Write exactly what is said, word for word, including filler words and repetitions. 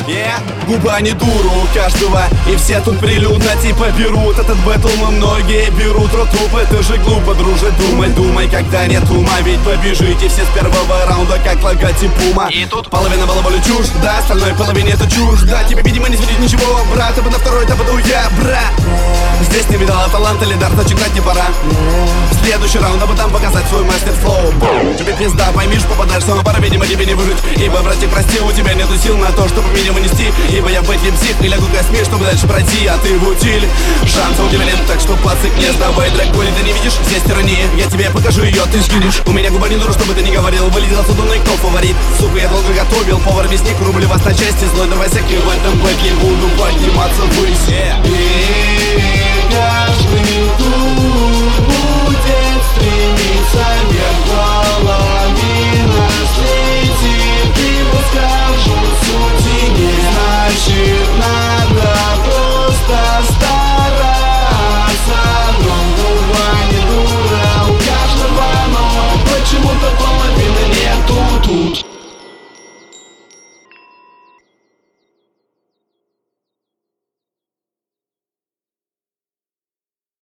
Yeah. Губа не дуру у каждого, и все тут прилюдно типа берут этот бэтл, но многие берут рот труп. Это же глупо, друже, думай, думай, когда нет ума. Ведь побежите все с первого раунда, как логотип Пума. И тут половина балаболи чушь, да, остальной половине это чушь. Да, тебе, видимо, не светит ничего, брат, а на второй это буду я, брат. Здесь не видала таланта, лидар, значит играть не пора. В следующий раунд, а бы там показать свой мастер-флоу. Тебе пизда, поймишь, попадаешь сама пара, видимо, тебе не выжить. Ибо, братик, прости, у тебя нету сил на то, чтобы меня вынести. Ибо я в этом псих, и лягу косми, чтобы дальше пройти, а ты в утиль. Шанса удивлен, так что пацик, не сдавай, дракони, ты не видишь, здесь тирания. Я тебе покажу ее, ты скинешь. У меня губа не дура, чтобы ты не говорил. Вылетел отсюда, но и кто фаворит? Сука, я долго готовил, повар-мясник, рублю вас на части. Злой дровосек, и в этом бэтле буду подниматься ввысь.